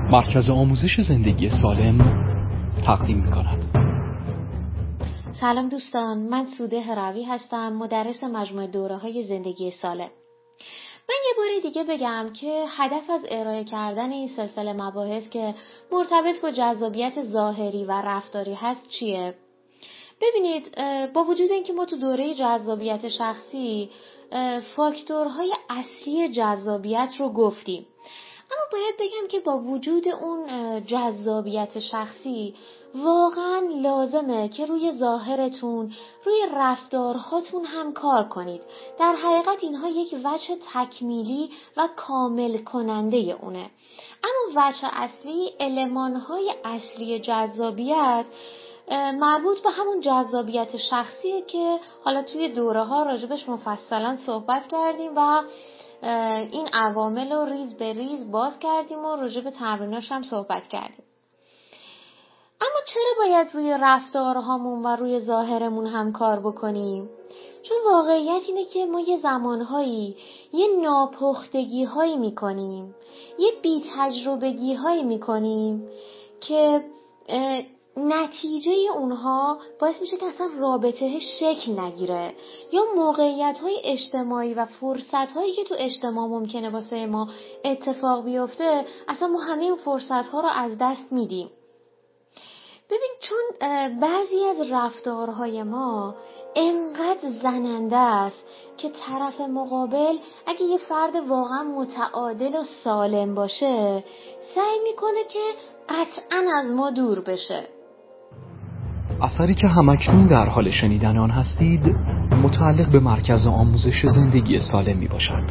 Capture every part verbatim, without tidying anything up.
مرکز آموزش زندگی سالم تقدیم می‌کند. سلام دوستان، من سوده هروی هستم، مدرس مجموعه دوره‌های زندگی سالم. من یه بار دیگه بگم که هدف از ارائه کردن این سلسله مباحث که مرتبط با جذابیت ظاهری و رفتاری هست چیه؟ ببینید، با وجود اینکه ما تو دوره جذابیت شخصی فاکتورهای اصلی جذابیت رو گفتیم، اما باید بگم که با وجود اون جذابیت شخصی واقعا لازمه که روی ظاهرتون، روی رفتارهاتون هم کار کنید. در حقیقت اینها یک وجه تکمیلی و کامل کننده اونه. اما وجه اصلی، المانهای اصلی جذابیت مربوط به همون جذابیت شخصیه که حالا توی دوره ها راجبش مفصلا صحبت کردیم و این عوامل رو ریز به ریز باز کردیم و راجب تمریناش هم صحبت کردیم. اما چرا باید روی رفتارهامون و روی ظاهرمون هم کار بکنیم؟ چون واقعیت اینه که ما یه زمانهایی یه ناپختگی هایی میکنیم، یه بی تجربگی هایی میکنیم که نتیجه اونها باعث میشه که اصلا رابطه شکل نگیره، یا موقعیت های اجتماعی و فرصت هایی که تو اجتماع ممکنه واسه ما اتفاق بیفته، اصلا ما همه اون فرصت ها رو از دست میدیم. ببین، چون بعضی از رفتارهای ما انقدر زننده است که طرف مقابل اگه یه فرد واقعا متعادل و سالم باشه سعی میکنه که قطعا از ما دور بشه. اثری که همکنون در حال شنیدن آن هستید متعلق به مرکز آموزش زندگی سالم می باشد.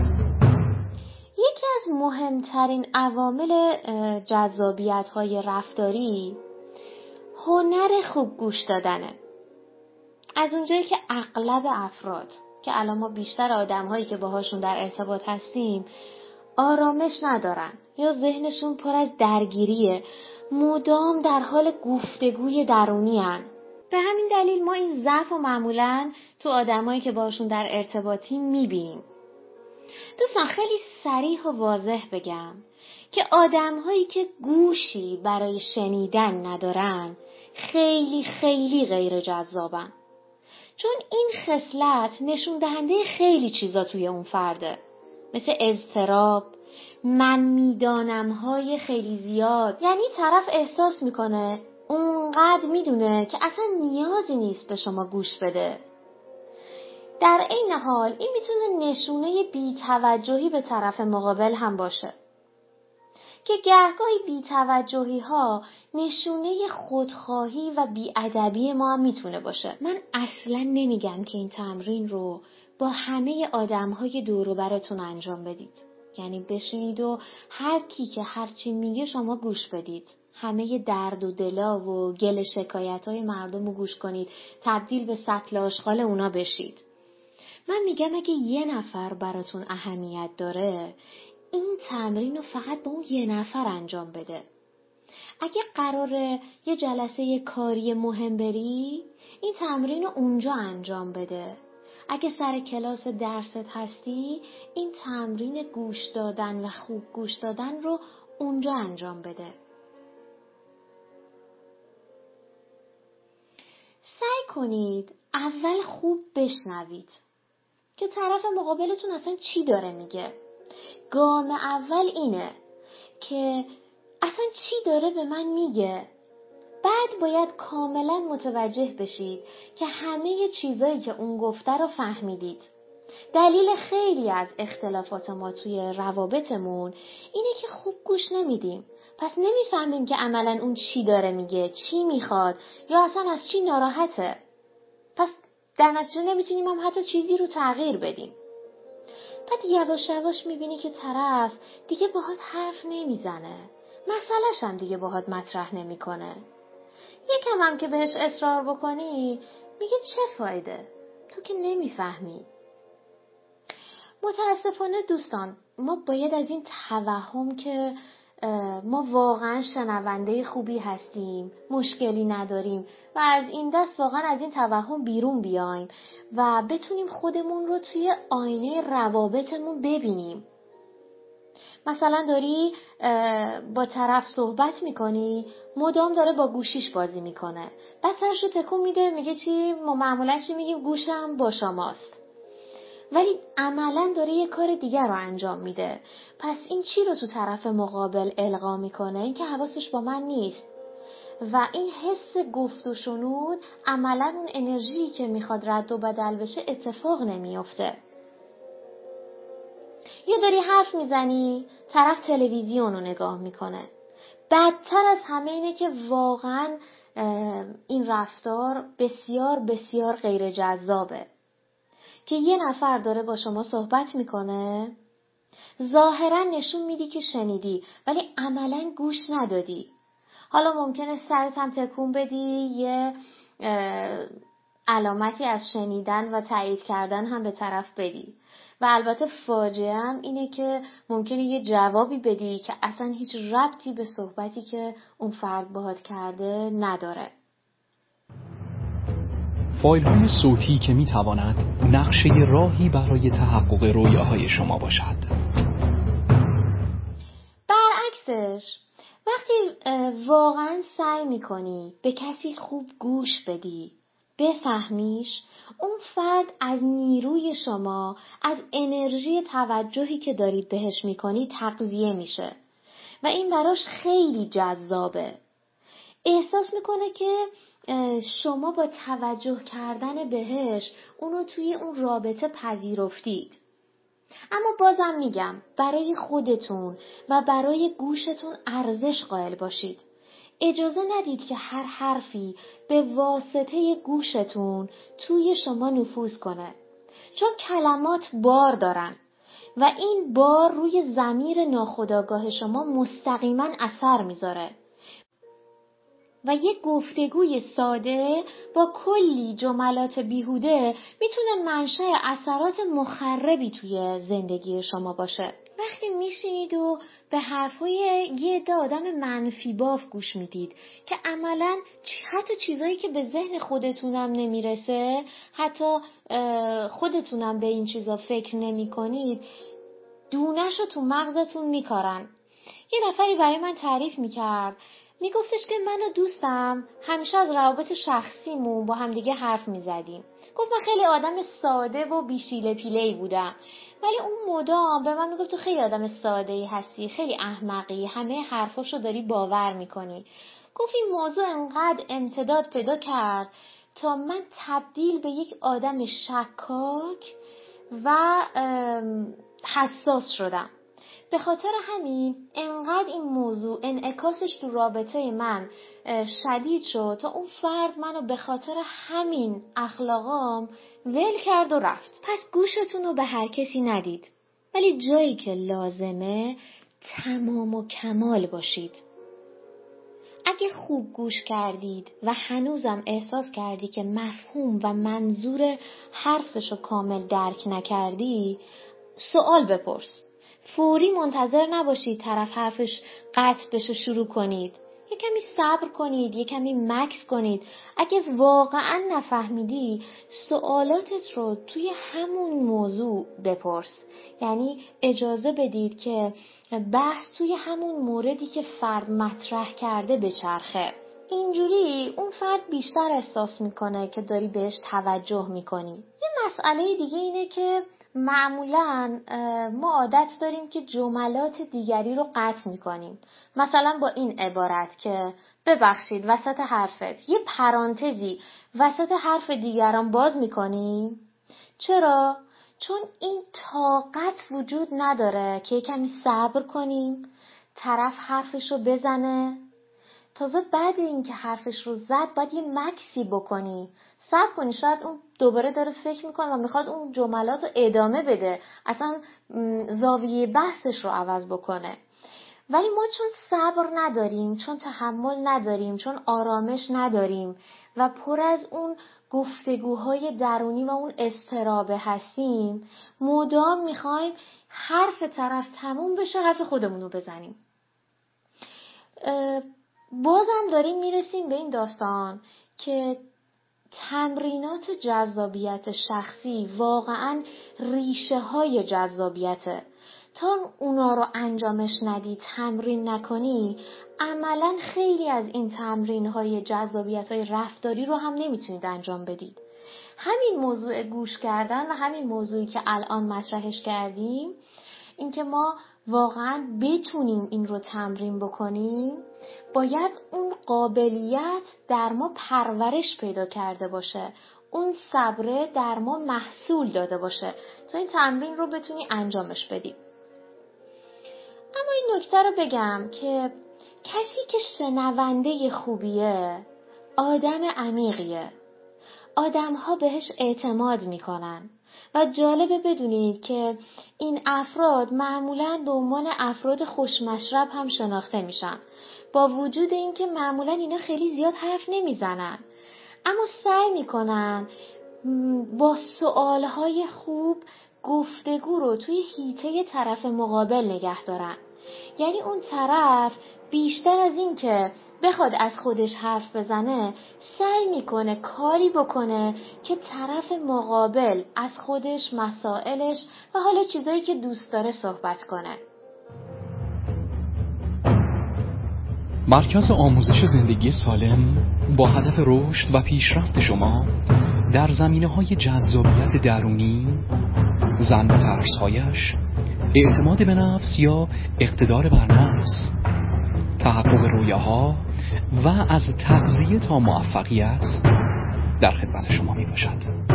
یکی از مهمترین عوامل جذابیت‌های رفتاری هنر خوب گوش دادنه. از اونجایی که اغلب افراد، که الان ما بیشتر آدم‌هایی که باهاشون در ارتباط هستیم، آرامش ندارن یا ذهنشون پر از درگیریه، مدام در حال گفتگوی درونی هن. به همین دلیل ما این ضعف و معمولاً تو آدمایی که باشون در ارتباطیم میبینیم. دوستان، خیلی صریح و واضح بگم که آدمهایی که گوشی برای شنیدن ندارن خیلی خیلی غیر جذابن، چون این خصلت نشون دهنده خیلی چیزا توی اون فرده، مثل اضطراب، من میدانم های خیلی زیاد. یعنی طرف احساس میکنه اونقدر میدونه که اصلا نیازی نیست به شما گوش بده. در این حال این میتونه نشونه بی‌توجهی به طرف مقابل هم باشه که گهگاهی بی‌توجهی ها نشونه خودخواهی و بی‌ادبی ما هم میتونه باشه. من اصلا نمیگم که این تمرین رو با همه آدم‌های دور و برتون انجام بدید. یعنی بشینید و هر کی که هر چی میگه شما گوش بدید، همه درد و دلا و گل شکایت‌های مردم رو گوش کنید، تبدیل به سطل آشغال اونا بشید. من میگم اگه یه نفر براتون اهمیت داره، این تمرین رو فقط با اون یه نفر انجام بده. اگه قراره یه جلسه کاری مهم بری، این تمرین رو اونجا انجام بده. اگه سر کلاس درست هستی، این تمرین گوش دادن و خوب گوش دادن رو اونجا انجام بده. سعی کنید اول خوب بشنوید که طرف مقابلتون اصلا چی داره میگه. گام اول اینه که اصلا چی داره به من میگه. بعد باید کاملا متوجه بشید که همه چیزایی که اون گفته رو فهمیدید. دلیل خیلی از اختلافات ما توی روابطمون اینه که خوب گوش نمیدیم. پس نمیفهمیم که عملا اون چی داره میگه، چی میخواد، یا اصلا از چی ناراحته. پس در نتیجه نمیتونیم هم حتی چیزی رو تغییر بدیم. بعد یواش یواش میبینی که طرف دیگه باهات حرف نمیزنه، مسئله‌ش هم دیگه باهات مطرح نمیکنه. یکم هم که بهش اصرار بکنی میگه چه فایده، تو که نمیفهمی. متاسفانه دوستان، ما باید از این توهم که ما واقعا شنونده خوبی هستیم، مشکلی نداریم و از این دست واقعا از این توهم بیرون بیایم و بتونیم خودمون رو توی آینه روابطمون ببینیم. مثلا داری با طرف صحبت میکنی، مدام داره با گوشیش بازی میکنه، بعد سرشو تکون میده میگه چی؟ ما معمولا چی میگیم؟ گوشم با شماست. ولی عملاً داره یه کار دیگر رو انجام میده. پس این چی رو تو طرف مقابل القا میکنه؟ این که حواسش با من نیست. و این حس گفت و شنود عملاً اون انرژی که میخواد رد و بدل بشه اتفاق نمیفته. یا داری حرف میزنی، طرف تلویزیون رو نگاه میکنه. بدتر از همه اینه که واقعاً این رفتار بسیار بسیار غیر جذابه که یه نفر داره با شما صحبت میکنه، ظاهراً نشون میدی که شنیدی ولی عملاً گوش ندادی. حالا ممکنه سرت هم تکون بدی، یه علامتی از شنیدن و تایید کردن هم به طرف بدی. و البته فاجعه هم اینه که ممکنه یه جوابی بدی که اصلا هیچ ربطی به صحبتی که اون فرد باهات کرده نداره. فایل های صوتی که می تواند نقشه راهی برای تحقق رویاهای شما باشد. برعکسش وقتی واقعا سعی می کنی به کسی خوب گوش بدی، بفهمیش، اون فرد از نیروی شما، از انرژی توجهی که دارید بهش می کنی تغذیه میشه و این براش خیلی جذابه. احساس میکنه که شما با توجه کردن بهش اونو توی اون رابطه پذیرفتید. اما بازم میگم برای خودتون و برای گوشتون ارزش قائل باشید. اجازه ندید که هر حرفی به واسطه گوشتون توی شما نفوذ کنه، چون کلمات بار دارن و این بار روی ضمیر ناخودآگاه شما مستقیما اثر میذاره و یک گفتگوی ساده با کلی جملات بیهوده میتونه منشأ اثرات مخربی توی زندگی شما باشه. وقتی میشینید و به حرفای یه عده آدم منفی باف گوش میدید که عملاً حتی چیزایی که به ذهن خودتونم نمیرسه، حتی خودتونم به این چیزا فکر نمی کنید، دونه‌شو تو مغزتون میکارن. یه نفری برای من تعریف میکرد، میگفتش که من و دوستم همیشه از روابط شخصیمون با همدیگه حرف میزدیم. گفت من خیلی آدم ساده و بیشیله پیله‌ای بودم، ولی اون مدام به من میگفت تو خیلی آدم ساده‌ای هستی، خیلی احمقی، همه حرفاشو داری باور میکنی. گفت این موضوع انقدر امتداد پیدا کرد تا من تبدیل به یک آدم شکاک و حساس شدم. به خاطر همین انقدر این موضوع انعکاسش تو رابطه من شدید شد تا اون فرد منو به خاطر همین اخلاقام ول کرد و رفت. پس گوشتون رو به هر کسی ندید، ولی جایی که لازمه تمام و کمال باشید. اگه خوب گوش کردید و هنوزم احساس کردی که مفهوم و منظور حرفشو کامل درک نکردی، سوال بپرس. فوری منتظر نباشید طرف حرفش قطع بشه شروع کنید. یه کمی صبر کنید، یه کمی مکث کنید. اگه واقعا نفهمیدی، سوالاتت رو توی همون موضوع بپرس. یعنی اجازه بدید که بحث توی همون موردی که فرد مطرح کرده بچرخه. اینجوری اون فرد بیشتر احساس میکنه که داری بهش توجه میکنی. یه مسئله دیگه اینه که معمولاً ما عادت داریم که جملات دیگری رو قطع میکنیم. مثلا با این عبارت که ببخشید وسط حرفت، یه پرانتزی وسط حرف دیگران باز میکنیم. چرا؟ چون این طاقت وجود نداره که کمی صبر کنیم، طرف حرفشو بزنه. تازه بعد این که حرفش رو زد باید یه مکسی بکنی، صبر کنی، شاید اون دوباره داره فکر میکنه و میخواد اون جملات رو ادامه بده، اصلا زاویه بحثش رو عوض بکنه. ولی ما چون صبر نداریم، چون تحمل نداریم، چون آرامش نداریم و پر از اون گفتگوهای درونی و اون اضطراب هستیم، مدام میخوایم حرف طرف تموم بشه حرف خودمون رو بزنیم. بازم داریم میرسیم به این داستان که تمرینات جذابیت شخصی واقعاً ریشه های جذابیته. تا اونا رو انجامش ندی، تمرین نکنی، عملاً خیلی از این تمرین‌های جذابیت‌های رفتاری رو هم نمیتونید انجام بدید. همین موضوع گوش کردن و همین موضوعی که الان مطرحش کردیم، اینکه ما واقعاً بتونیم این رو تمرین بکنیم، باید اون قابلیت در ما پرورش پیدا کرده باشه، اون صبره در ما محصول داده باشه تا این تمرین رو بتونی انجامش بدی. اما این نکته رو بگم که کسی که شنونده خوبیه آدم عمیقیه، آدم‌ها بهش اعتماد میکنن و جالبه بدونید که این افراد معمولاً به عنوان افراد خوشمشرب هم شناخته میشن، با وجود اینکه معمولاً اینا خیلی زیاد حرف نمیزنن، اما سعی میکنن با سوالهای خوب گفتگو رو توی حیطه طرف مقابل نگه دارن. یعنی اون طرف بیشتر از این که بخواد از خودش حرف بزنه، سعی میکنه کاری بکنه که طرف مقابل از خودش، مسائلش و حالا چیزایی که دوست داره صحبت کنه. مرکز آموزش زندگی سالم با هدف رشد و پیشرفت شما در زمینه‌های جذابیت درونی، زن و ترس‌هایش، اعتماد به نفس یا اقتدار بر نفس، تحقق رویاها و از تغذیه تا موفقیت در خدمت شما می باشد.